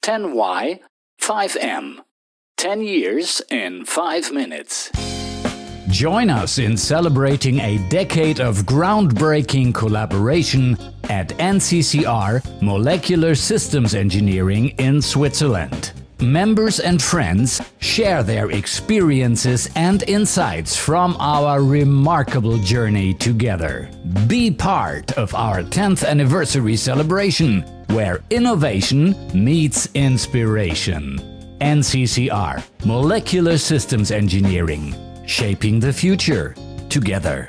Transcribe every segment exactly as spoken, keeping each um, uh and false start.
ten Y, five M. ten years in five minutes. Join us in celebrating a decade of groundbreaking collaboration at N C C R Molecular Systems Engineering in Switzerland. Members and friends share their experiences and insights from our remarkable journey together. Be part of our tenth anniversary celebration, where innovation meets inspiration. N C C R, Molecular Systems Engineering, shaping the future together.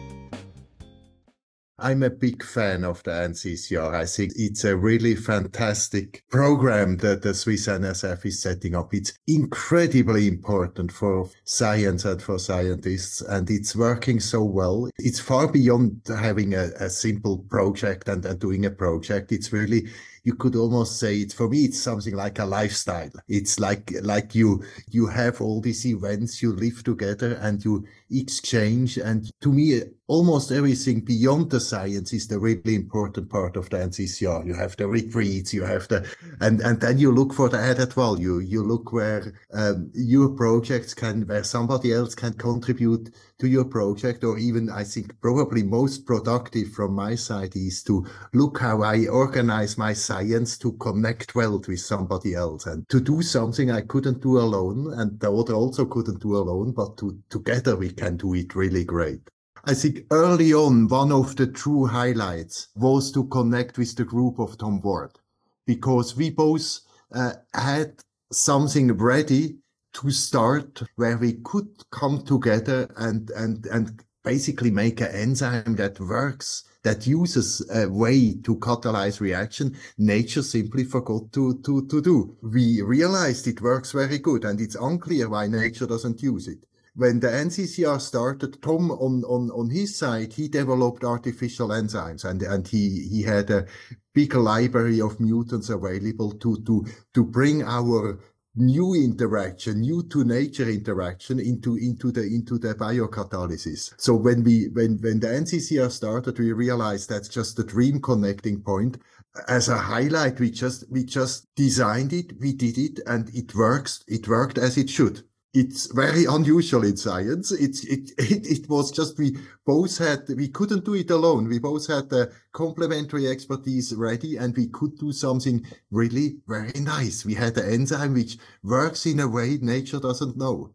I'm a big fan of the N C C R. I think it's a really fantastic program that the Swiss N S F is setting up. It's incredibly important for science and for scientists, and it's working so well. It's far beyond having a, a simple project and, and doing a project. It's really, you could almost say it's, for me, it's something like a lifestyle. It's like, like you, you have all these events, you live together and you exchange. And to me, almost everything beyond the science is the really important part of the N C C R. You have the retreats, you have the, and, and then you look for the added value. You look where, um, your projects can, where somebody else can contribute to your project, or even, I think, probably most productive from my side is to look how I organize my science to connect well with somebody else and to do something I couldn't do alone and the other also couldn't do alone, but to, together we can do it really great. I think early on, one of the true highlights was to connect with the group of Tom Ward, because we both uh, had something ready to start where we could come together and, and, and basically make an enzyme that works, that uses a way to catalyze reaction nature simply forgot to, to, to do. We realized it works very good, and it's unclear why nature doesn't use it. When the N C C R started, Tom on, on, on his side, he developed artificial enzymes, and, and he, he had a big library of mutants available to, to, to bring our new interaction, new to nature interaction into, into the, into the biocatalysis. So when we, when, when the N C C R started, we realized that's just the dream connecting point. As a highlight, we just, we just designed it, we did it, and it works, it worked as it should. It's very unusual in science. It's, it, it, it was just, we both had, we couldn't do it alone. We both had the complementary expertise ready, and we could do something really very nice. We had an enzyme which works in a way nature doesn't know.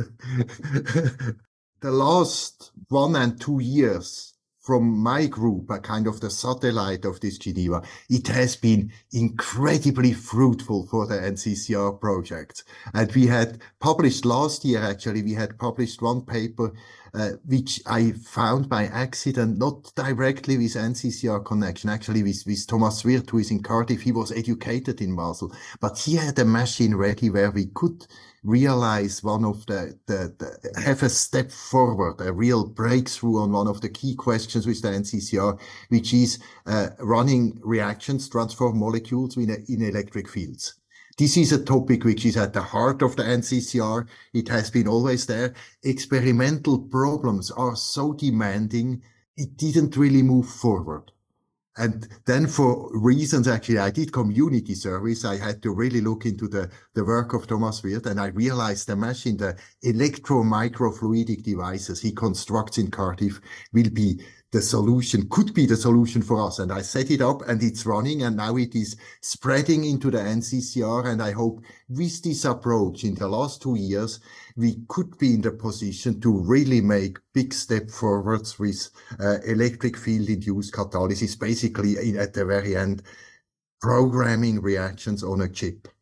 The last one and two years from my group, a kind of the satellite of this Geneva, it has been incredibly fruitful for the N C C R project. And we had published last year, actually, we had published one paper, uh, which I found by accident, not directly with N C C R connection, actually with, with Thomas Wirth, who is in Cardiff. He was educated in Basel, but he had a machine ready where we could realize one of the, the, the, have a step forward, a real breakthrough on one of the key questions with the N C C R, which is uh, running reactions, transform molecules in, a, in electric fields. This is a topic which is at the heart of the N C C R. It has been always there. Experimental problems are so demanding, it didn't really move forward. And then for reasons, actually, I did community service. I had to really look into the, the work of Thomas Wirth, and I realized the machine, the electro-microfluidic devices he constructs in Cardiff will be the solution, could be the solution for us. And I set it up and it's running, and now it is spreading into the N C C R. And I hope with this approach in the last two years, we could be in the position to really make big step forwards with uh, electric field induced catalysis, basically in, at the very end, programming reactions on a chip.